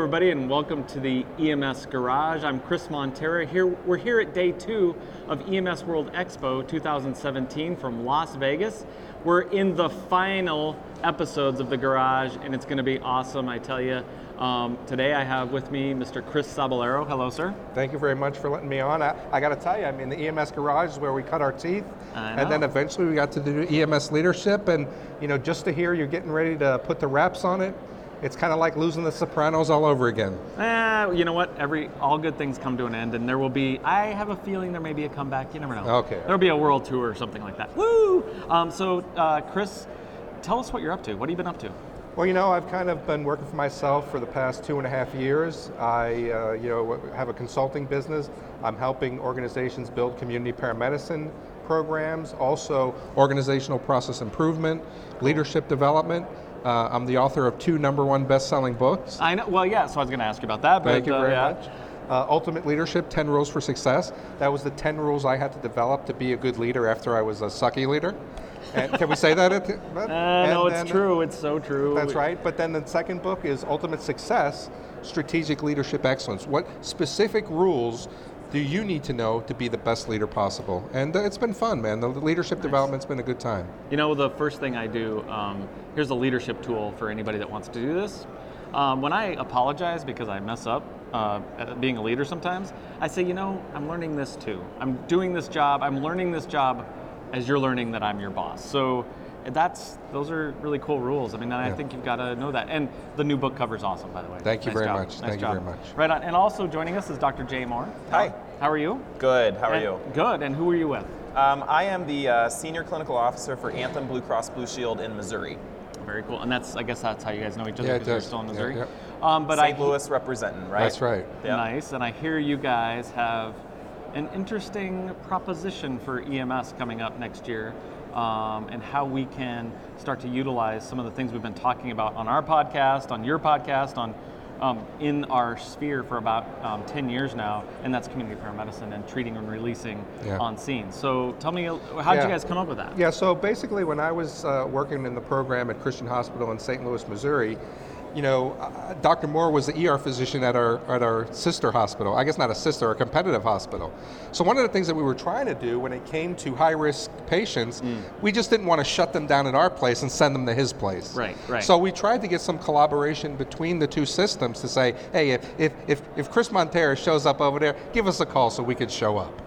everybody, and welcome to the EMS Garage. I'm Chris Montera. We're here at day 2 of EMS World Expo 2017 from Las Vegas. We're in the final episodes of the Garage, and it's going to be awesome, I tell you. Today I have with me Mr. Chris Sabellaro. Hello, sir. Thank you very much for letting me on. I got to tell you, I mean, the EMS Garage is where we cut our teeth, and then eventually we got to do EMS leadership, and just to hear you're getting ready to put the wraps on it, it's kind of like losing the Sopranos all over again. You know what? All good things come to an end, and there will be, I have a feeling there may be a comeback. You never know. Okay. There'll be a world tour or something like that. Woo! Chris, tell us what you're up to. What have you been up to? Well, I've kind of been working for myself for the past 2.5 years. I, have a consulting business. I'm helping organizations build community paramedicine programs, also organizational process improvement, leadership development. I'm the author of 2 #1 best-selling books. I know. Well, yeah. So I was going to ask you about that. Thank you very much. Ultimate Leadership: 10 Rules for Success. That was the 10 rules I had to develop to be a good leader after I was a sucky leader. And can we say that? No, it's true. It's so true. That's right. But then the second book is Ultimate Success: Strategic Leadership Excellence. What specific rules do you need to know to be the best leader possible? And it's been fun, man. The leadership development's been a good time. The first thing I do, here's a leadership tool for anybody that wants to do this. When I apologize because I mess up at being a leader sometimes, I say, I'm learning this too. I'm doing this job. I'm learning this job as you're learning that I'm your boss. So those are really cool rules. I think you've got to know that. And the new book cover's awesome, by the way. Thank you very much. Nice Thank you very much. Right on. And also joining us is Dr. Jay Moore. Hi. How are you? Good. How are you? Good. And who are you with? I am the Senior Clinical Officer for Anthem Blue Cross Blue Shield in Missouri. Very cool. And I guess that's how you guys know each other, because you're still in Missouri. Yeah. But St. Louis representing, right? That's right. Yep. Nice. And I hear you guys have an interesting proposition for EMS coming up next year, and how we can start to utilize some of the things we've been talking about on our podcast, on your podcast, in our sphere for about 10 years now, and that's community paramedicine and treating and releasing on scene. So tell me, how did you guys come up with that? Yeah, so basically when I was working in the program at Christian Hospital in St. Louis, Missouri, Dr. Moore was the ER physician at our sister hospital. I guess not a sister, a competitive hospital. So one of the things that we were trying to do when it came to high-risk patients, we just didn't want to shut them down at our place and send them to his place. Right. So we tried to get some collaboration between the two systems to say, hey, if Chris Montera shows up over there, give us a call so we could show up.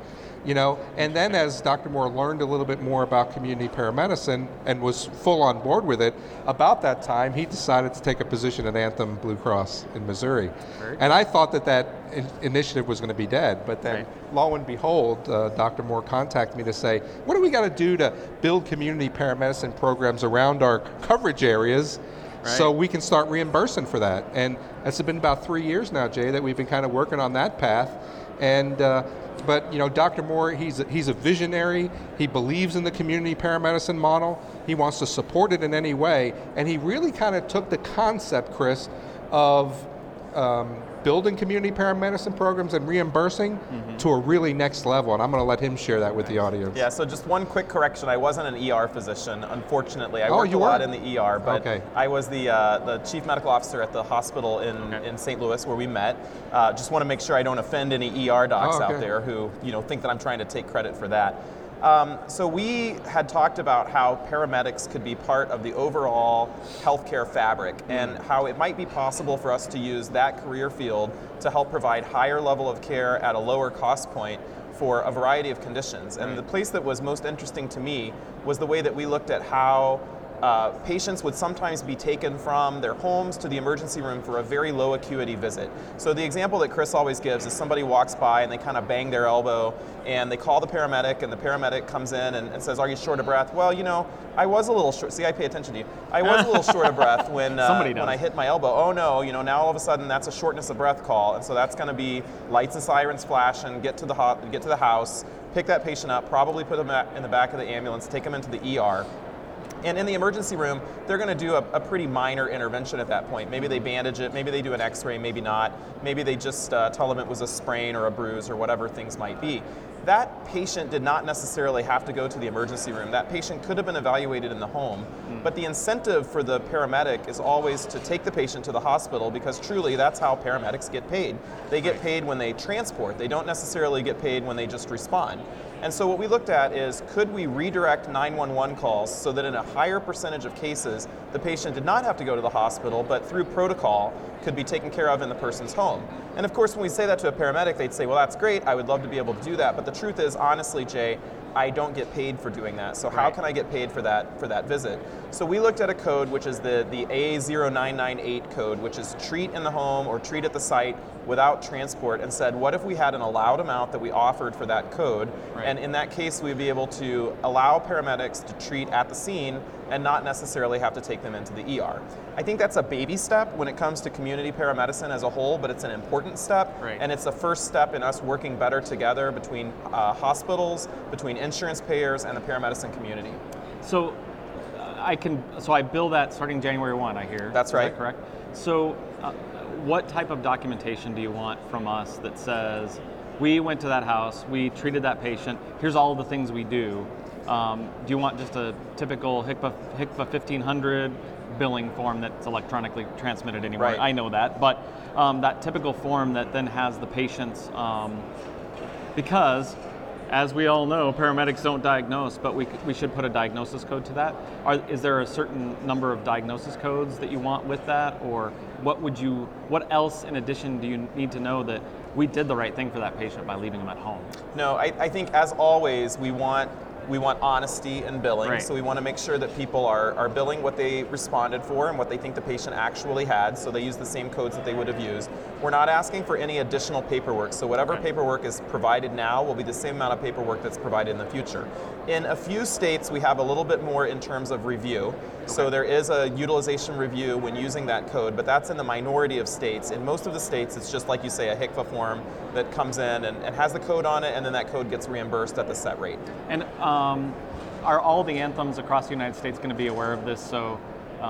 And then as Dr. Moore learned a little bit more about community paramedicine and was full on board with it, about that time he decided to take a position at Anthem Blue Cross in Missouri. And I thought that initiative was going to be dead, but then lo and behold, Dr. Moore contacted me to say, what do we got to do to build community paramedicine programs around our coverage areas so we can start reimbursing for that? And it's been about 3 years now, Jay, that we've been kind of working on that path. And but Dr. Moore, he's a visionary. He believes in the community paramedicine model. He wants to support it in any way, and he really kind of took the concept, Chris, of building community paramedicine programs and reimbursing to a really next level, and I'm going to let him share that with the audience. Yeah, so just one quick correction. I wasn't an ER physician, unfortunately. I worked a lot in the ER, but I was the chief medical officer at the hospital in St. Louis where we met. Just want to make sure I don't offend any ER docs out there who think that I'm trying to take credit for that. So we had talked about how paramedics could be part of the overall healthcare fabric and how it might be possible for us to use that career field to help provide higher level of care at a lower cost point for a variety of conditions. And the place that was most interesting to me was the way that we looked at how patients would sometimes be taken from their homes to the emergency room for a very low acuity visit. So the example that Chris always gives is somebody walks by and they kind of bang their elbow and they call the paramedic, and the paramedic comes in and says, are you short of breath? Well, I was a little short. See, I pay attention to you. I was a little short of breath when I hit my elbow. Oh no, now all of a sudden that's a shortness of breath call, and so that's going to be lights and sirens flashing, get to the house, pick that patient up, probably put them in the back of the ambulance, take them into the ER. And in the emergency room, they're going to do a pretty minor intervention at that point. Maybe they bandage it, maybe they do an x-ray, maybe not. Maybe they just tell them it was a sprain or a bruise or whatever things might be. That patient did not necessarily have to go to the emergency room. That patient could have been evaluated in the home But the incentive for the paramedic is always to take the patient to the hospital, because truly that's how paramedics get paid. They get paid when they transport. They don't necessarily get paid when they just respond. And so what we looked at is, could we redirect 911 calls so that in a higher percentage of cases, the patient did not have to go to the hospital, but through protocol could be taken care of in the person's home. And of course, when we say that to a paramedic, they'd say, well, that's great, I would love to be able to do that. But the truth is, honestly, Jay, I don't get paid for doing that. So how can I get paid for that visit? So we looked at a code, which is the A0998 code, which is treat in the home or treat at the site without transport, and said, what if we had an allowed amount that we offered for that code? And in that case, we'd be able to allow paramedics to treat at the scene and not necessarily have to take them into the ER. I think that's a baby step when it comes to community paramedicine as a whole, but it's an important step, and it's the first step in us working better together between hospitals, between insurance payers, and the paramedicine community. So I bill that starting January 1, I hear. That's right. Is that correct? So what type of documentation do you want from us that says, we went to that house, we treated that patient, here's all the things we do? Do you want just a typical HCFA 1500 billing form that's electronically transmitted anywhere? Right. I know that, but that typical form that then has the patient's, because as we all know, paramedics don't diagnose, but we should put a diagnosis code to that. Is there a certain number of diagnosis codes that you want with that, or what else in addition do you need to know that we did the right thing for that patient by leaving them at home? No, I think as always, we want honesty in billing, so we want to make sure that people are billing what they responded for and what they think the patient actually had, so they use the same codes that they would have used. We're not asking for any additional paperwork, so whatever paperwork is provided now will be the same amount of paperwork that's provided in the future. In a few states, we have a little bit more in terms of review, so there is a utilization review when using that code, but that's in the minority of states. In most of the states, it's just like you say, a HCFA form that comes in and has the code on it, and then that code gets reimbursed at the set rate. And are all the anthems across the United States going to be aware of this? So,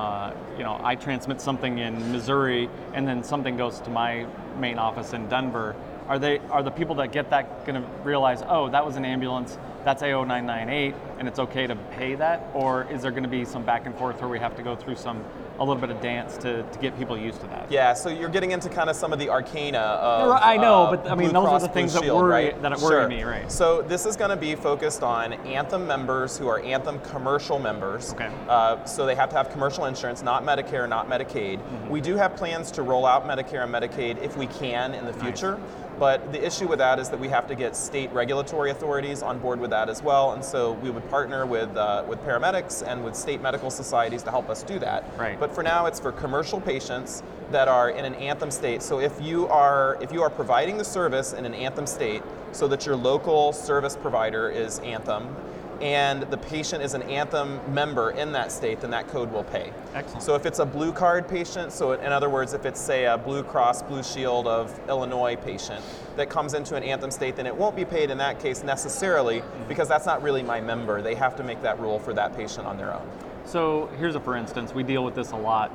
I transmit something in Missouri, and then something goes to my main office in Denver. Are the people that get that going to realize, oh, that was an ambulance, that's A0998, and it's okay to pay that? Or is there going to be some back and forth where we have to go through a little bit of dance to get people used to that? Yeah, so you're getting into kind of some of the arcana of I know, but I mean, those are the things that worry sure. me, right? So this is going to be focused on Anthem members who are Anthem commercial members. Okay. So they have to have commercial insurance, not Medicare, not Medicaid. Mm-hmm. We do have plans to roll out Medicare and Medicaid if we can in the future. Nice. But the issue with that is that we have to get state regulatory authorities on board with that as well, and so we would partner with paramedics and with state medical societies to help us do that. Right. But for now, it's for commercial patients that are in an Anthem state. So if you are providing the service in an Anthem state, so that your local service provider is Anthem, and the patient is an Anthem member in that state, then that code will pay. Excellent. So if it's a Blue Card patient, so in other words, if it's, say, a Blue Cross Blue Shield of Illinois patient that comes into an Anthem state, then it won't be paid in that case necessarily, because that's not really my member. They have to make that rule for that patient on their own. So here's for instance, we deal with this a lot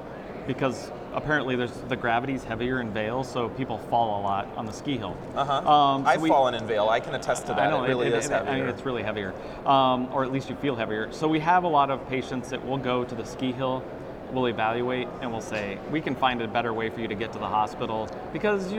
because apparently the gravity's heavier in Vail, so people fall a lot on the ski hill. I've fallen in Vail. I can attest to that. I know, it really is heavier. I mean, it's really heavier, or at least you feel heavier. So we have a lot of patients that will go to the ski hill, we'll evaluate, and we'll say, we can find a better way for you to get to the hospital because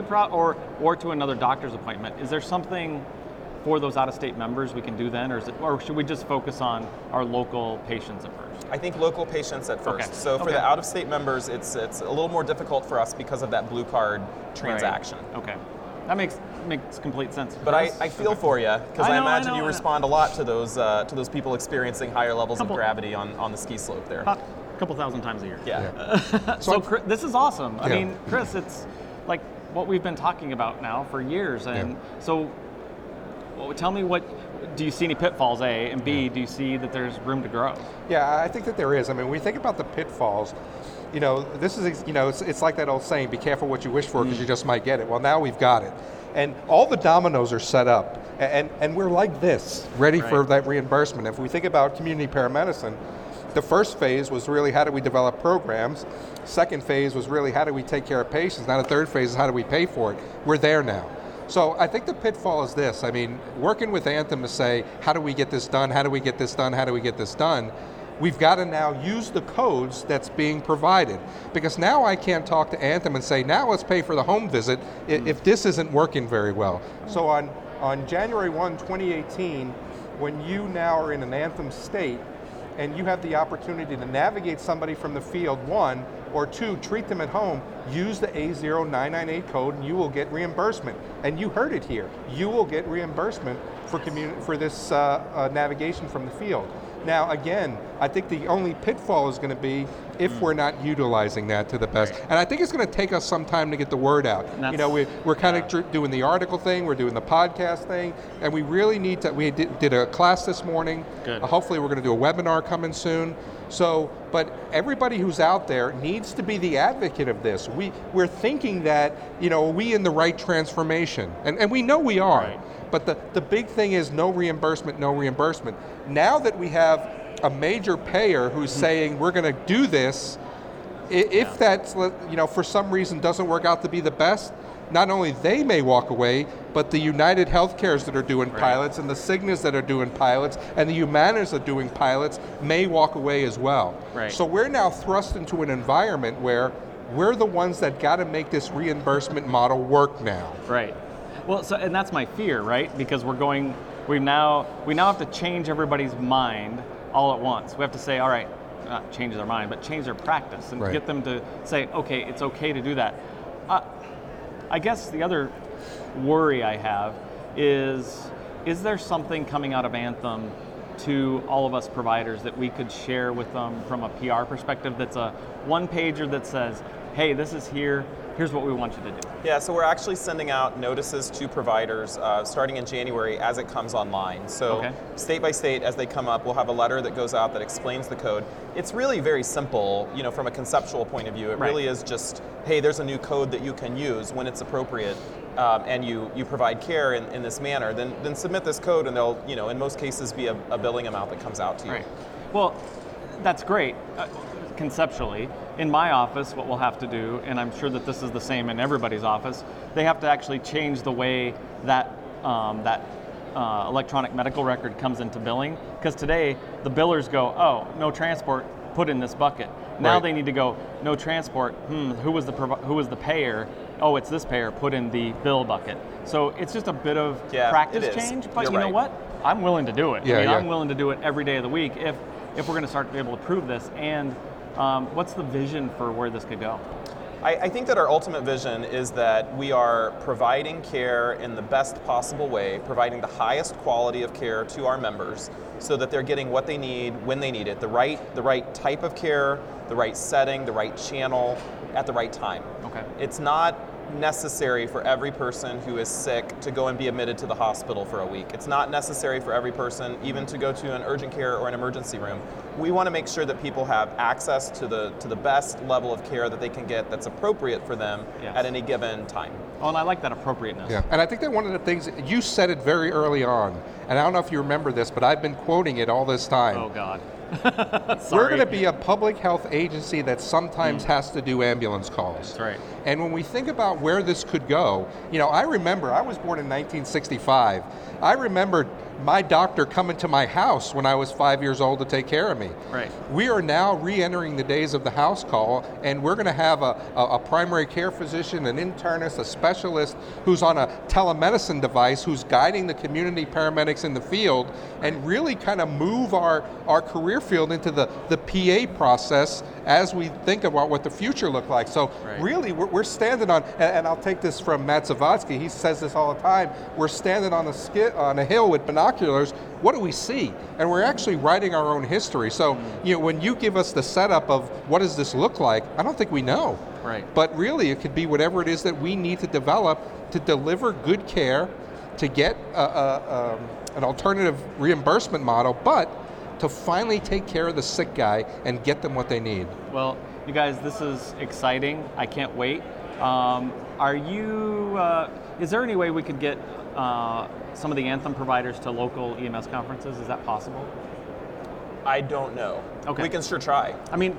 or to another doctor's appointment. Is there something for those out-of-state members we can do then, or should we just focus on our local patients at first? I think local patients at first. Okay. So for the out-of-state members, it's a little more difficult for us because of that Blue Card transaction. Right. Okay, that makes complete sense. But I feel for you, because I imagine you respond a lot to those people experiencing higher levels of gravity on the ski slope there. A couple thousand times a year. Yeah. So this is awesome. I mean, Chris, it's like what we've been talking about now for years, and so. Well, tell me, do you see any pitfalls, A, and B, do you see that there's room to grow? Yeah, I think that there is. I mean, when we think about the pitfalls, this is, it's like that old saying, be careful what you wish for because you just might get it. Well, now we've got it. And all the dominoes are set up, and we're like this, ready for that reimbursement. If we think about community paramedicine, the first phase was really how do we develop programs. Second phase was really how do we take care of patients. Now the third phase is how do we pay for it. We're there now. So I think the pitfall is this. I mean, working with Anthem to say, how do we get this done? How do we get this done? How do we get this done? we've got to now use the codes that's being provided. Because now I can't talk to Anthem and say, now let's pay for the home visit if this isn't working very well. So on January 1, 2018, when you now are in an Anthem state, and you have the opportunity to navigate somebody from the field, 1, or 2, treat them at home, use the A0998 code and you will get reimbursement. And you heard it here. You will get reimbursement for this navigation from the field. Now again, I think the only pitfall is going to be if we're not utilizing that to the best. And I think it's going to take us some time to get the word out. We're kind of doing the article thing, we're doing the podcast thing, and we really need to, we did a class this morning. Good. Hopefully we're going to do a webinar coming soon. So, but everybody who's out there needs to be the advocate of this. We're thinking that, are we in the right transformation? And we know we are. Right. But the big thing is no reimbursement, no reimbursement. Now that we have a major payer who's saying we're going to do this, if that's, for some reason doesn't work out to be the best, not only they may walk away, but the United Healthcares that are doing pilots and the Cignas that are doing pilots and the Humanas that are doing pilots may walk away as well. Right. So we're now thrust into an environment where we're the ones that got to make this reimbursement model work now. Right. Well, and that's my fear, right? Because we now have to change everybody's mind all at once. We have to say, all right, not change their mind, but change their practice and get them to say, okay, it's okay to do that. I guess the other worry I have is there something coming out of Anthem to all of us providers that we could share with them from a PR perspective that's a one-pager that says, hey, this is here's what we want you to do? Yeah, so we're actually sending out notices to providers starting in January as it comes online. So state by state, as they come up, we'll have a letter that goes out that explains the code. It's really very simple, from a conceptual point of view. It really is just, hey, there's a new code that you can use when it's appropriate, and you provide care in this manner, then submit this code and there'll, in most cases, be a billing amount that comes out to you. Right. Well, that's great. Conceptually, in my office, what we'll have to do, and I'm sure that this is the same in everybody's office, they have to actually change the way that electronic medical record comes into billing. Because today, the billers go, oh, no transport, put in this bucket. Now they need to go, no transport, who was the payer? Oh, it's this payer, put in the bill bucket. So it's just a bit of practice change, but you know what? I'm willing to do it. I'm willing to do it every day of the week if we're going to start to be able to prove this. And what's the vision for where this could go? I think that our ultimate vision is that we are providing care in the best possible way, providing the highest quality of care to our members so that they're getting what they need when they need it, the right type of care, the right setting, the right channel, at the right time. Okay. It's not necessary for every person who is sick to go and be admitted to the hospital for a week. It's not necessary for every person even to go to an urgent care or an emergency room. We want to make sure that people have access to the best level of care that they can get that's appropriate for them at any given time. Oh, and I like that appropriateness. Yeah, and I think that one of the things, you said it very early on, and I don't know if you remember this, but I've been quoting it all this time. Oh, God. We're going to be a public health agency that sometimes has to do ambulance calls. That's right. And when we think about where this could go, I remember, I was born in 1965. I remember my doctor coming to my house when I was 5 years old to take care of me. Right. We are now re-entering the days of the house call, and we're going to have a primary care physician, an internist, a specialist who's on a telemedicine device who's guiding the community paramedics in the field and really kind of move our career field into the PA process as we think about what the future look like. So really, we're standing on, and I'll take this from Matt Zavodsky, he says this all the time, we're standing on a hill with binoculars. What do we see? And we're actually writing our own history. So when you give us the setup of what does this look like, I don't think we know. Right. But really, it could be whatever it is that we need to develop to deliver good care, to get an alternative reimbursement model, but to finally take care of the sick guy and get them what they need. Well, you guys, this is exciting. I can't wait. Is there any way we could get some of the Anthem providers to local EMS conferences? Is that possible? I don't know. Okay. We can sure try. I mean, because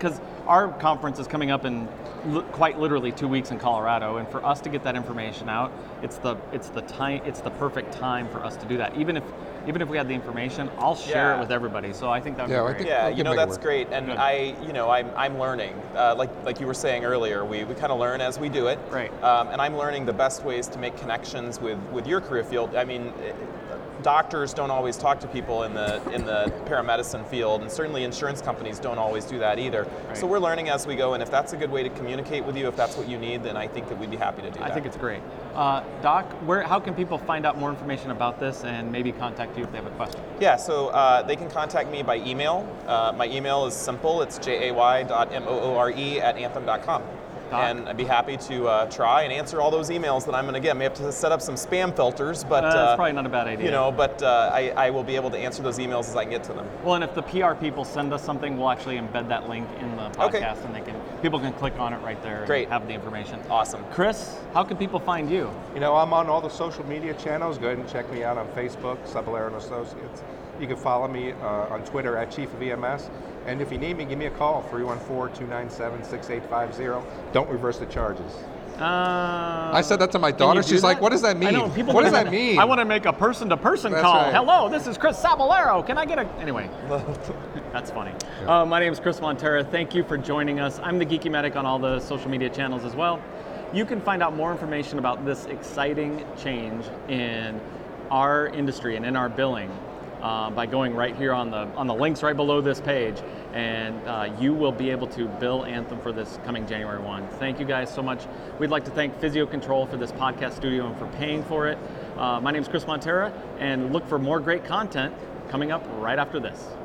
our conference is coming up in quite literally 2 weeks in Colorado, and for us to get that information out, it's the perfect time for us to do that. Even if we had the information, I'll share it with everybody. So I think that would be great. That's great. And Good. I'm learning. Like you were saying earlier, we kind of learn as we do it. Right. And I'm learning the best ways to make connections with your career field. I mean, doctors don't always talk to people in the paramedicine field, and certainly insurance companies don't always do that either. Right. So we're learning as we go, and if that's a good way to communicate with you, if that's what you need, then I think that we'd be happy to do that. I think it's great. Doc, how can people find out more information about this and maybe contact you if they have a question? Yeah, so they can contact me by email. My email is simple. It's jay.moore@anthem.com. And I'd be happy to try and answer all those emails that I'm going to get. I may have to set up some spam filters, but that's probably not a bad idea. But I will be able to answer those emails as I can get to them. Well, and if the PR people send us something, we'll actually embed that link in the podcast, and people can click on it right there. Great. And have the information. Awesome. Chris, how can people find you? I'm on all the social media channels. Go ahead and check me out on Facebook, Sabellaro and Associates. You can follow me on Twitter @Chief of EMS. And if you need me, give me a call, 314-297-6850. Don't reverse the charges. I said that to my daughter. She's like, what does that mean? I know, people what does that mean? I want to make a person-to-person call. Right. Hello, this is Chris Sabellaro. Can I get a... Anyway, that's funny. Yeah. My name is Chris Montera. Thank you for joining us. I'm the Geeky Medic on all the social media channels as well. You can find out more information about this exciting change in our industry and in our billing by going right here on the links right below this page, and you will be able to bill Anthem for this coming January 1. Thank you guys so much. We'd like to thank Physio Control for this podcast studio and for paying for it. My name is Chris Montera, and look for more great content coming up right after this.